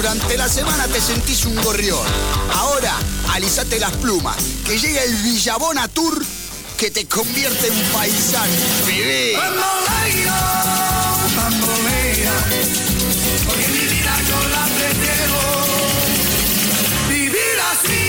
Durante la semana te sentís un gorrión. Ahora, alisate las plumas, que llega el Villabona Tour que te convierte en paisano. ¡Viví! Bambolea, porque mi vida yo la prefiero vivir así.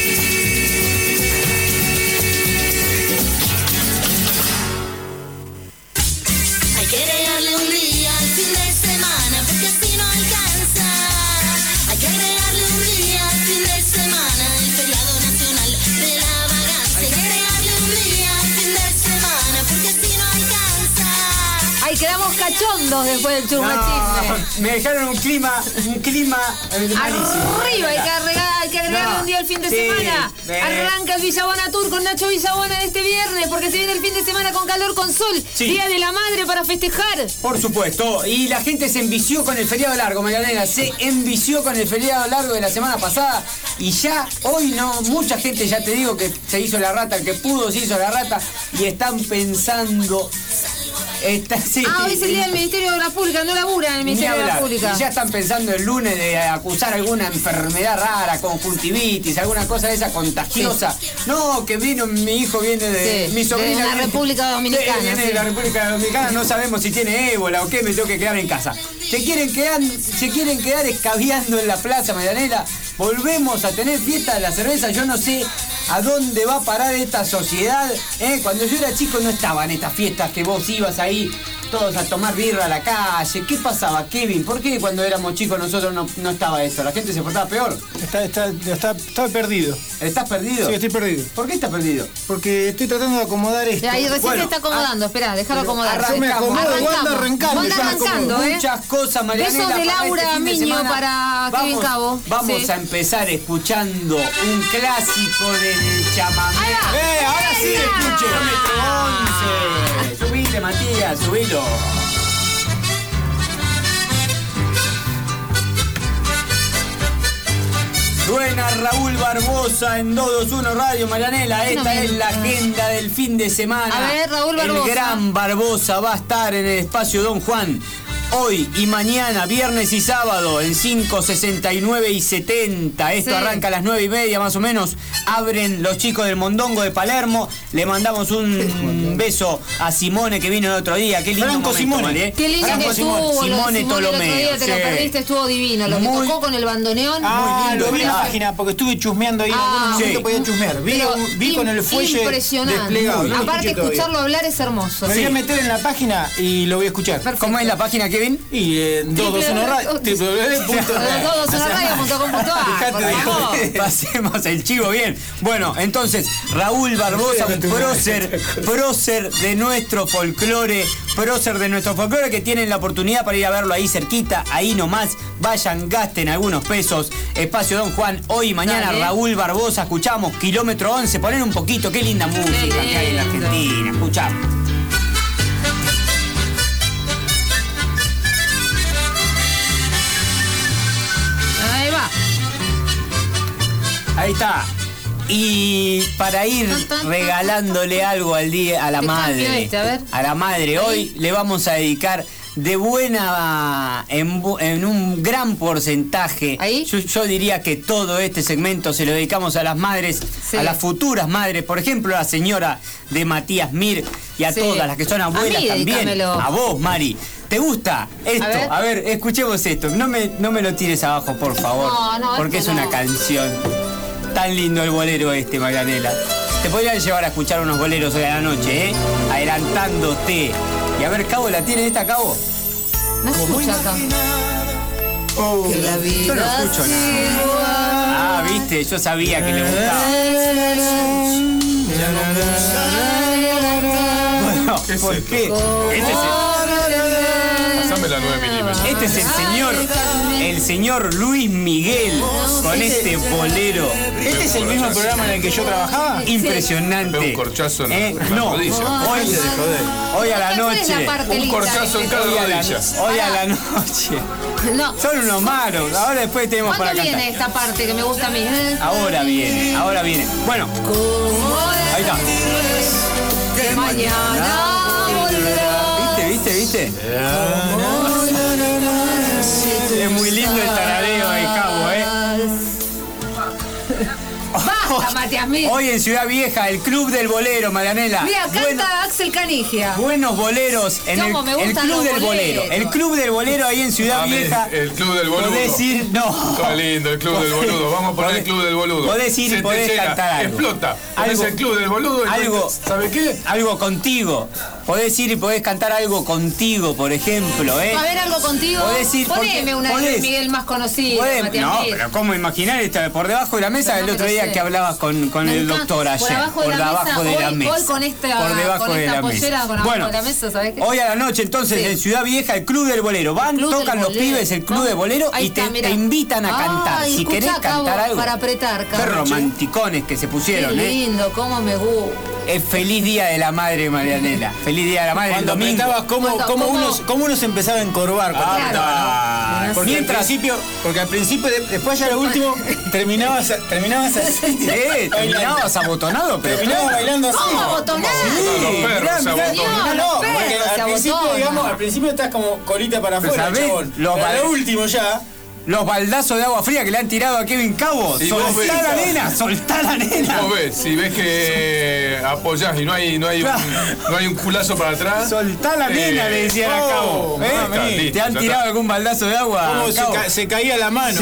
Hay que agregarle un día al fin de semana, porque así no alcanza. Hay que agregarle un día al fin de semana, el feriado nacional de la vagancia. Hay que agregarle un día al fin de semana, porque así no alcanza. Ay, quedamos cachondos después del churrachisme. Me dejaron un clima malísimo. Arriba, hay que agregarle un día al fin de semana. Arranca el Villabona Tour con Nacho Villabona este viernes, porque se viene el fin de semana con calor, con sol. Sí. Día de la Madre para festejar. Por supuesto, y la gente se envició con el feriado largo, Marianela, se envició con el feriado largo de la semana pasada y ya, hoy no, mucha gente, ya te digo que se hizo la rata, el que pudo se hizo la rata y están pensando... sí, hoy es el día del Ministerio de la Pública, no laburan en el Ministerio de la Pública. Y ya están pensando el lunes de acusar alguna enfermedad rara, conjuntivitis, alguna cosa de esa contagiosa. Sí. No, que mi hijo viene de... mi sobrina de la República Dominicana. Viene de la República Dominicana, no sabemos si tiene ébola o qué, me tengo que quedar en casa. Se quieren quedar escabeando en la plaza, Marianela. Volvemos a tener fiesta de la cerveza, yo no sé a dónde va a parar esta sociedad. Cuando yo era chico no estaban estas fiestas que vos ibas ahí todos a tomar birra a la calle. ¿Qué pasaba, Kevin? ¿Por qué cuando éramos chicos nosotros no estaba esto? ¿La gente se portaba peor? Estaba perdido. ¿Estás perdido? Sí, estoy perdido. ¿Por qué estás perdido? Porque estoy tratando de acomodar esto. Ahí recién se está acomodando, esperá, déjalo acomodar. Yo me acomodo, Wanda arrancando. Muchas cosas, Marianela. Besos de Laura Miño para Kevin Cabo. Vamos a empezar escuchando un clásico del chamamé. Ahora sí, escuche. Kilómetro 11. Subile, Matías, subilo. Suena Raúl Barbosa en 221 Radio, Marianela. Esta es la agenda del fin de semana. A ver, Raúl Barbosa. El gran Barbosa va a estar en el espacio Don Juan hoy y mañana, viernes y sábado, en 5, 69 y 70. Esto arranca a las 9:30 más o menos. Abren los chicos del Mondongo de Palermo. Le mandamos un beso a Simone, que vino el otro día. Qué lindo Franco momento, Simone. Mari, Qué lindo Franco que estuvo. Simone Tolomeo. El otro día te lo perdiste, estuvo divino. Lo que tocó con el bandoneón. Muy lindo. Lo vi en la ¿verdad? página porque estuve chusmeando ahí en algunos momentos podía chusmear. Vi con el fuelle desplegado. No aparte, escucharlo hablar es hermoso. Me voy a meter en la página y lo voy a escuchar. Perfecto. ¿Cómo es la página, Kevin? Y 221 Radio. 221radio.com.ar. Por favor. Pasemos el chivo bien. Bueno, entonces, Raúl Barbosa, prócer de nuestro folclore, que tienen la oportunidad para ir a verlo ahí cerquita, ahí nomás. Vayan, gasten algunos pesos. Espacio Don Juan, hoy y mañana. Dale. Raúl Barbosa, escuchamos Kilómetro 11. Ponen un poquito, qué linda música que hay en la Argentina. Escuchamos. Ahí está. Y para ir regalándole algo al día a la madre. A la madre, hoy le vamos a dedicar de buena en un gran porcentaje. Yo diría que todo este segmento se lo dedicamos a las madres, a las futuras madres, por ejemplo a la señora de Matías Mir y a todas las que son abuelas también. A vos, Mari. ¿Te gusta esto? A ver, escuchemos esto. No me lo tires abajo, por favor. Porque es una canción. Tan lindo el bolero este, Marianela. Te podrían llevar a escuchar unos boleros hoy a la noche, adelantándote. Y a ver, Cabo, ¿la tiene esta, Cabo? No se escucha acá. Que la vida yo no escucho nada. Viste, yo sabía que le gustaba. Bueno, ¿por qué? Pasame la 9 milímetros. Este es el señor Luis Miguel con este bolero. ¿Este es el mismo programa en el que yo trabajaba? Impresionante. Un corchazo en la no, rodilla. Hoy a la noche. Un corchazo en cada rodilla. Hoy a la noche. No. Son unos malos. Ahora después tenemos para cantar. ¿Cuándo viene esta parte que me gusta a mí? Ahora viene. Bueno. Ahí está. Que mañana volverá. ¿Viste? Es muy lindo el tarareo, Matías Mir. Hoy en Ciudad Vieja, el Club del Bolero, Marianela. Mira, canta Axel Canigia. Buenos boleros en el Club del Bolero. El Club del Bolero ahí en Ciudad Vieja. El Club del Boludo. Podés ir, no. Todo lindo, el Club del Boludo. Vamos a poner el Club del Boludo. Podés ir y podés cantar algo. Explota. Ponés el Club del Boludo. Algo, ¿sabe qué? Algo contigo. Podés ir y podés cantar algo contigo, por ejemplo, ¿eh? A ver, algo contigo. Podés ir. Poneme una de Miguel más conocido. No, pero ¿cómo imaginar? Por debajo de la mesa, el otro día que hablabas con el doctor ayer. Por debajo de la mesa. Hoy con esta, por debajo de la mesa. Bueno, de la mesa, ¿sabés qué? Hoy a la noche, entonces, en Ciudad Vieja, el Club del Bolero. Van, tocan los pibes el Club del Bolero y te invitan a cantar. Si querés cantar algo. Para apretar, Qué romanticones que se pusieron, qué lindo, cómo me gusta. Es feliz día de la madre, Marianela. Feliz día de la madre. Cuando apretabas, cómo uno se empezaba a encorvar. Porque al principio, después ya lo último, terminabas así. Terminabas abotonado, pero terminabas bailando así. ¿Cómo abotonado? No, porque al principio estás como colita para afuera, chabón. Pero lo último ya. Los baldazos de agua fría que le han tirado a Kevin Cabo. Soltá la nena, soltá la nena. Vos ves, si ves que apoyás y no hay un culazo para atrás. Soltá la nena, le decían a Cabo. ¿Te han tirado algún baldazo de agua? ¿Cómo se caía la mano?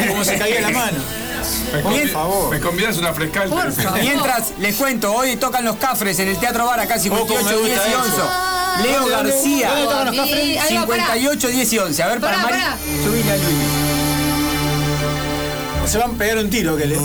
Por favor. ¿Me convidas una frescal? Mientras, les cuento, hoy tocan los Cafres en el Teatro Bar, acá 58, 10 y 11. Leo García, 58, 10 y 11. A ver, para Mari, subile a Luis. Se van a pegar un tiro, que le.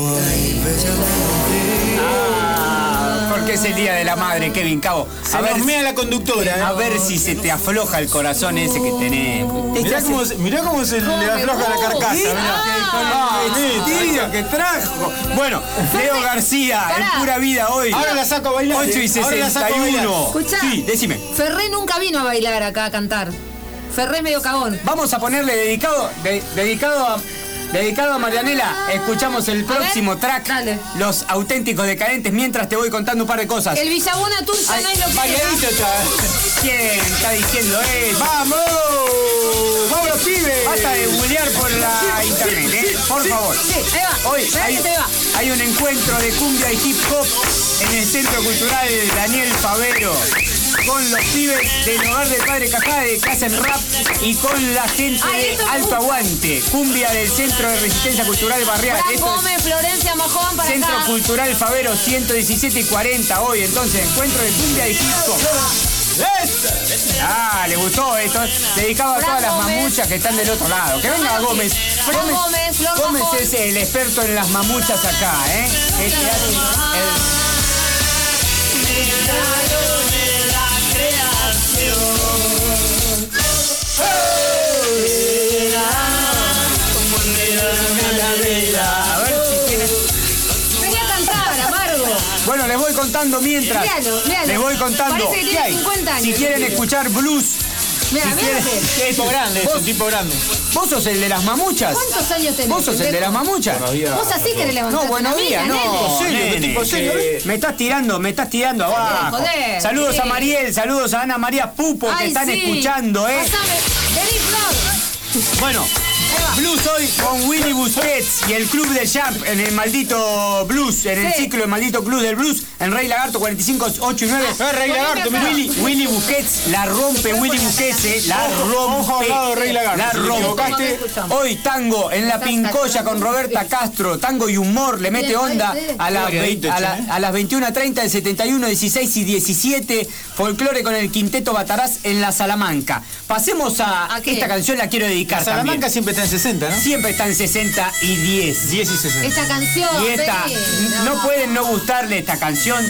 Porque es el día de la madre, Kevin Cabo. A ver, mea la conductora. A ver si se te afloja el corazón ese que tenés. Mirá cómo se le afloja la carcasa. Tío, que trajo. Bueno, Leo García, en Pura Vida hoy. Ahora la saco a bailar. 8 y 61. Escuchá, sí, decime. Ferré nunca vino a bailar acá a cantar. Ferré es medio cagón. Vamos a ponerle dedicado a Marianela. Escuchamos el próximo track. Dale. Los auténticos decadentes, mientras te voy contando un par de cosas. El Villabona Tour ya no es lo que ¿Quién está diciendo eso? ¡Vamos! ¡Vamos los pibes! Basta de bullear por la internet, por favor. Sí, ahí va. Hoy hay un encuentro de cumbia y hip hop en el Centro Cultural Daniel Favero, con los pibes del Hogar del Padre Cajade, que hacen rap, y con la gente de Alto Aguante, cumbia del Centro de Resistencia Cultural Barrial. Gómez, Florencia, Mojón, para Centro acá. Cultural Favero, 117 y 40 hoy, entonces, encuentro de cumbia y hip hop. Le gustó esto. Dedicado a todas las mamuchas que están del otro lado. Que venga Gómez. Gómez es el experto en las mamuchas acá, ¿eh? A ver si tienes. Venía a cantar, Amargo. Bueno, les voy contando mientras. Léalo. Les voy contando. Parece que tiene 50 años. Si quieren escuchar blues. Mira, es un tipo grande. ¿Vos sos el de las mamuchas? ¿Cuántos años tenés? ¿Vos sos el de las mamuchas? Vos así querés levantar. No, buenos días, no. Me estás tirando abajo. Joder. Saludos a Mariel, saludos a Ana María Pupo, que están escuchando, ¿eh? Bueno, blues hoy con Willy Busquets y el Club del Champ en el maldito blues, en el ciclo del maldito Club del Blues, en Rey Lagarto 45, 8 y 9. Rey Lagarto, Willy Busquets la rompe, Willy Busquets la rompe. Rey Lagarto. La rompe. Hoy tango en la Pincoya con Roberta Castro, tango y humor, le mete onda a las 21:30 del 71, 16 y 17. Folclore con el Quinteto Bataraz en la Salamanca. Pasemos a esta canción, la quiero dedicar también. Salamanca siempre está en 60, ¿no? Siempre está en 60 y 10. 10 y 60. Esta canción. Y esta, no pueden no gustarle esta canción.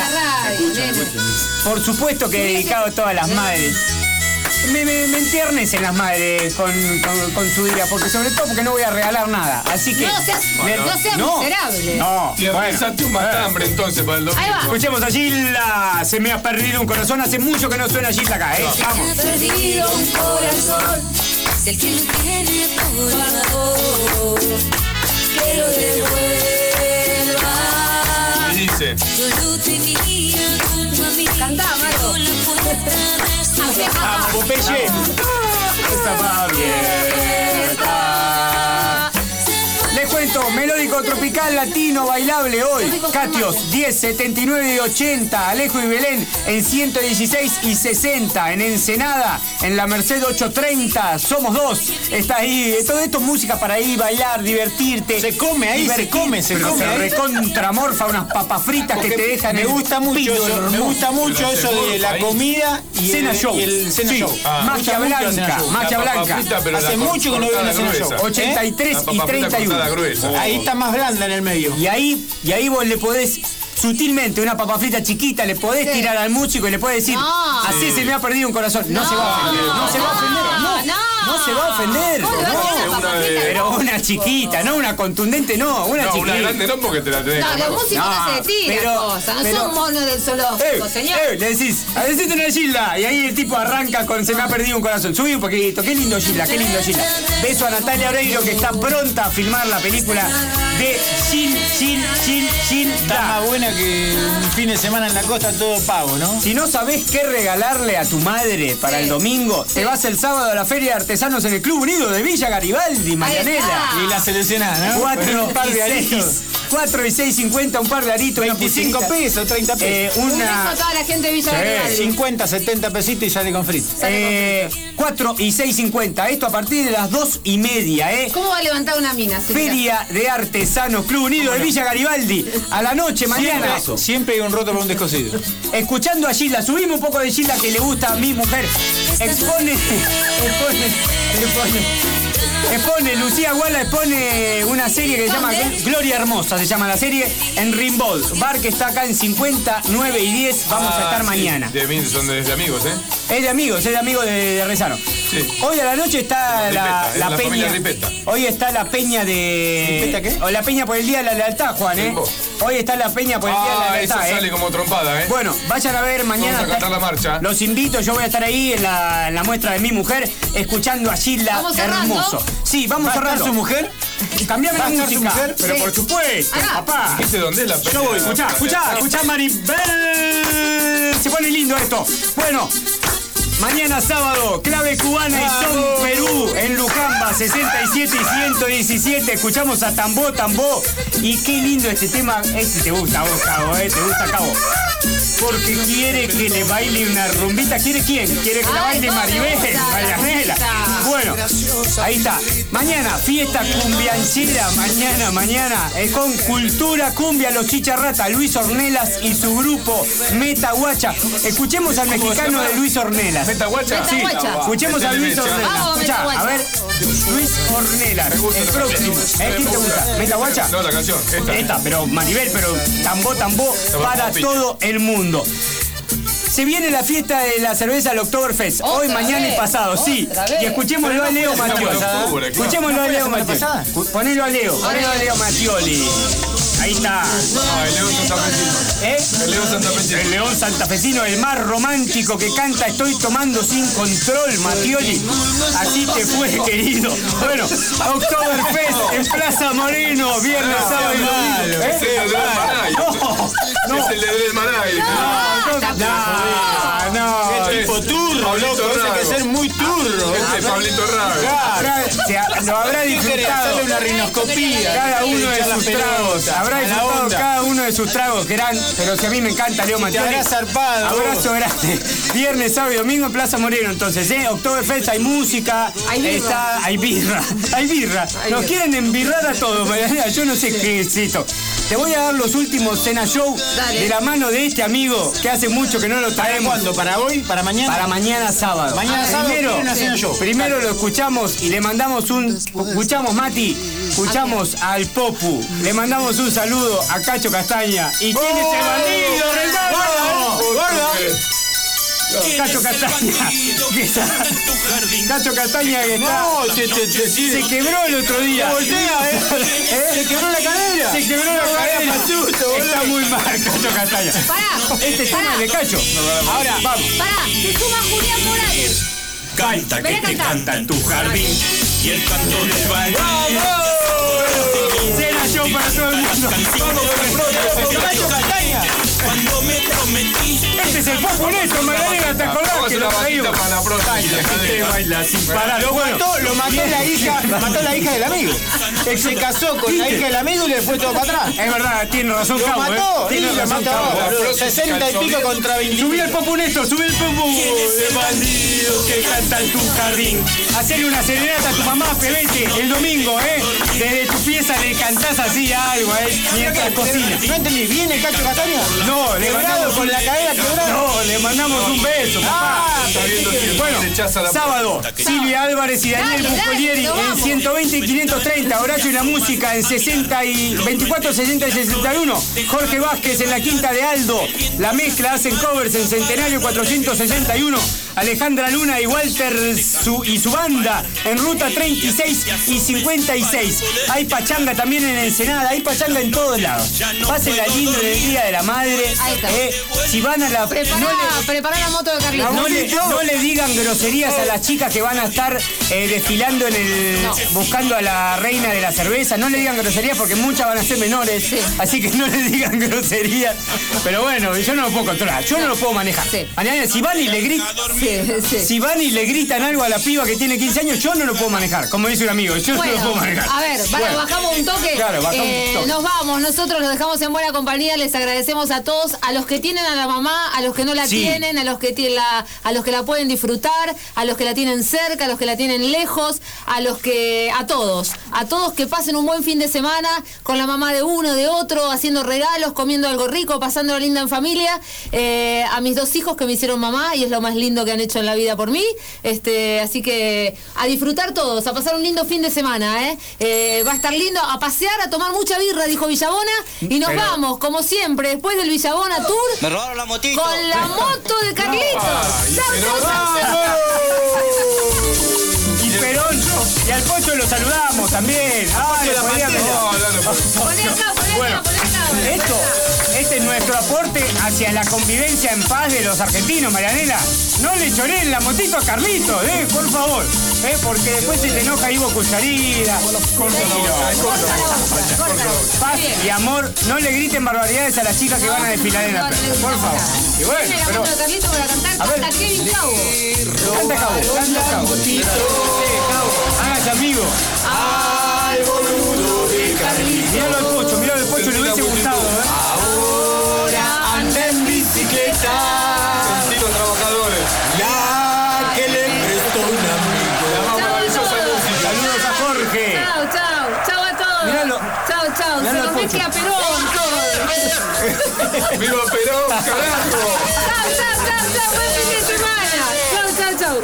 Por supuesto que dedicado a todas las madres. Me entiernecen las madres con su día, porque sobre todo porque no voy a regalar nada. Así que. No seas miserable. No. Organizate un matambre entonces para el domingo. Ahí va. Escuchemos a Gilda. Se me ha perdido un corazón. Hace mucho que no suena Gilda acá, ¿eh? Vamos. Se me ha perdido un corazón. Si el que lo tiene, por favor, que lo devuelva. Y dice. Yo lo tenía junto a mí. Cantá, Marco. Con la puerta de su Popeye. Estaba abierta. Les cuento completo, melódico, tropical, latino, bailable hoy. Catios, 10, 79 y 80. Alejo y Belén en 116 y 60. En Ensenada, en la Merced 830. Somos 2. Está ahí. Todo esto es música para ir, bailar, divertirte. Se come ahí, se come. Se recontramorfa unas papas fritas que te dejan. Me gusta mucho eso de la comida y cena show. El cena show. Magia blanca. Hace mucho que no veo una cena show. 83 y 31. Ahí está más blanda en el medio. Y ahí vos le podés sutilmente una papa frita chiquita, le podés tirar al músico y le podés decir, así se me ha perdido un corazón. No se va a ofender. No se va a ofender. Pero una chiquita, no una contundente, no. Una chiquita. Una grande no, porque te la tenés. No, los músicos no se tiran cosas. No son monos del zoológico, señor. Le decís, decite una Gilda. Y ahí el tipo arranca con se me ha perdido un corazón. Subí un poquito. Qué lindo Gilda. Beso a Natalia Oreiro, que está pronta a filmar la película de Gilda. Está más buena que un fin de semana en la costa todo pago, ¿no? Si no sabés qué regalarle a tu madre para el domingo, te vas el sábado a la Feria de Artesanos en el Club Unido de Villa Garibaldi, Marianela. Y la seleccionada, ¿no? 4 y 6.50, un par de aritos. 25 pesos, 30 pesos. Un beso a toda la gente de Villa Garibaldi. 50, 70 pesitos y sale con frito. 4 y 6.50. Esto a partir de las 2:30, ¿Cómo va a levantar una mina? Feria de Artesanos, Club Unido de Villa Garibaldi. A la noche, mañana. Siempre hay un roto por un descosido. Escuchando a Gilda, subimos un poco de Gilda que le gusta a mi mujer. Lucía Guala expone una serie que se llama Gloria Hermosa, se llama la serie, en Rimbaud, bar que está acá en 59 y 10, vamos a estar mañana. Son de amigos, Es de amigos de Rezano. Sí. Hoy a la noche está la peña. Ripeta. Hoy está la peña de... ¿Ripeta qué? O la peña por el Día de la Lealtad, Juan, Hoy está la peña por el Día de la Lealtad. Eso sale como trompada, Bueno, vayan a ver mañana. Vamos a cantar la marcha. Los invito, yo voy a estar ahí en la muestra de mi mujer, escuchando a Gilda Hermoso. Sí, vamos cerrando. ¿Su mujer? Cambiame la música. Pero por supuesto, papá. ¿Viste dónde es la peña? Yo voy, escuchá, Maribel. Se pone lindo esto. Bueno. Mañana sábado, Clave Cubana y Son Perú en Lucamba, 67 y 117. Escuchamos a Tambó. Y qué lindo este tema. Este te gusta a vos, Cabo, te gusta, Cabo. Porque quiere que le baile una rumbita. ¿Quiere quién? ¿Quiere que la baile Maribel? Marianela. Bueno, ahí está. Mañana, fiesta cumbianchera. Mañana, con Cultura Cumbia, los Chicharrata, Luis Ornelas y su grupo Metaguacha. Escuchemos al mexicano de Luis Ornelas. ¿Metaguacha? Sí, escuchemos a Luis Ornelas. Escuchá, a ver, Luis Ornelas, el próximo. ¿Quién te gusta? ¿Metaguacha? No, la canción. Esta, pero Maribel, pero tambó para todo el mundo. Se viene la fiesta de la cerveza del Oktoberfest. Hoy, mañana y pasado, sí. Y escuchémoslo a Leo Mattioli. Escuchémoslo a Leo Mattioli. Ponelo a Leo Mattioli. Ahí está. El León Santafesino. El León Santafesino. El León Santafesino, el más romántico que canta Estoy tomando sin control, Mattioli. Así te fue, querido. Bueno, Oktoberfest en Plaza Moreno, viernes, sábado y domingo. Es el de Del Maray. No. Qué tipo turro, loco. Hay que ser muy turro. Este es Pablito Rago. Lo habrá disfrutado. Una rinoscopía. Cada uno de sus tragos. Habrá disfrutado cada uno de sus tragos, que eran. Pero si a mí me encanta Leo Mattioli. Te habrá zarpado. Abrazo grande. Viernes, sábado y domingo en Plaza Moreno. Entonces, Oktoberfest, hay música. Hay birra. Nos quieren embirrar a todos, Marianela. Yo no sé qué es esto. Te voy a dar los últimos Cena Show de la mano de este amigo que hace mucho que no lo traemos. ¿Para cuándo? ¿Para hoy? ¿Para mañana? Para mañana sábado. Primero lo escuchamos y le mandamos escuchamos Mati, escuchamos al Popu. Le mandamos un saludo a Cacho Castaña. ¿Y quién es el bandido, Renato? Cacho Castaña. Cacho Castaña que está. Se quebró el otro día. Se quebró la cadera. Está muy mal, Cacho Castaña. Pará. Este tema es de Cacho. Ahora, vamos. Pará, se suma Julián Morales. Canta que te canta en tu jardín y el canto del baile. Cena Show para todo el mundo. Cuando me prometiste Este es el Papu Néstor, Magdalena, ¿te acordás que lo traímos? Para la próxima. Baila sin parar. Lo mató la hija del amigo. Él se casó con la hija del amigo y le fue todo para atrás. Es verdad, tiene razón, Cabo. Lo mató, tiene razón, Cabo. 60 y pico contra 20. Subí el Papu Néstor, subí el Papu de bandidos que canta en tu jardín. Hacerle una serenata a tu mamá, Pebete, el domingo, Desde tu pieza le cantás así algo, mientras cocina. No entendí, ¿viene Cacho Castaña? No, le mandamos con la cadera quebrada. No, le mandamos un beso, papá. Bueno, sábado, Silvia Álvarez y Daniel Buscolieri en 120 y 530. Horacio y la música en 60 y 24, 60 y 61. Jorge Vázquez en la Quinta de Aldo. La mezcla hacen covers en Centenario 461. Alejandra Luna y Walter y su banda en Ruta 36 y 56. Hay pachanga también en Ensenada, hay pachanga en todos lados. Pásenla lindo en el Día de la Madre. Si van a la... Prepará la moto de Carlitos. No le digan groserías a las chicas que van a estar desfilando buscando a la reina de la cerveza. No le digan groserías porque muchas van a ser menores. Sí. Así que no le digan groserías. Pero bueno, yo no lo puedo controlar. Yo no lo puedo manejar. Sí. Mañana, si van y le gritan... Si van y le gritan algo a la piba que tiene 15 años, yo no lo puedo manejar. Como dice un amigo, yo no lo puedo manejar. A ver, bajamos un toque. Claro, bajamos un toque. Nos vamos, nosotros los dejamos en buena compañía. Les agradecemos a todos, a los que tienen a la mamá, a los que no la tienen, a los que la pueden disfrutar, a los que la tienen cerca, a los que la tienen lejos, a todos que pasen un buen fin de semana con la mamá de uno, de otro, haciendo regalos, comiendo algo rico, pasando la linda en familia. A mis 2 hijos que me hicieron mamá y es lo más lindo que han hecho en la vida por mí. Así que a disfrutar todos, a pasar un lindo fin de semana, va a estar lindo, a pasear, a tomar mucha birra, dijo Villabona, y nos vamos, como siempre, después del Villabona Tour. Me robaron la motito. Con la moto de Carlitos. ¡Chau! Y Perón, y al Pocho lo saludamos también. Poné acá. Este es nuestro aporte hacia la convivencia en paz de los argentinos, Marianela. No le choreen la motito a Carlitos, por favor. Porque después se te enoja Ivo Cucharida. Paz y amor, no le griten barbaridades a las chicas que van a desfilar en la plaza. Por favor. Y bueno, pero... la moto de Carlitos para cantar, canta Kevin Cabo. Canta Cabo. Hágase amigo. Al boludo de Carlitos. Míralo al Pocho, le hubiese gustado, Ahora anda en bicicleta. Sentido trabajadores. La que le prestó un amigo. La más maravillosa música. Saludos a Jorge. Chau a todos. Míralo. Chau. Se nos mezcla Perón todo. ¡Viva Perón, carajo! Chau. Buen fin de semana. Chau.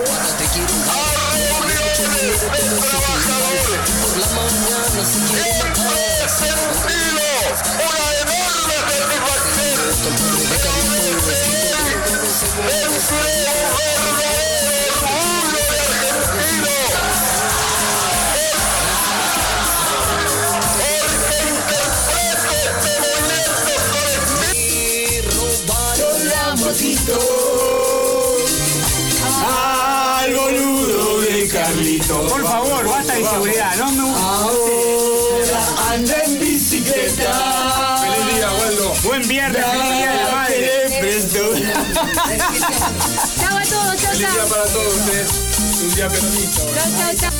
Por la mañana se quiere matar. Una enorme al boludo de Carlitos. Por favor, basta de inseguridad, no me gusta. Ahora anda en bicicleta. Feliz día, Waldo. Buen viernes, feliz día de la madre. Chau a todos, Feliz día para todos ustedes. Un día peronista. Chau.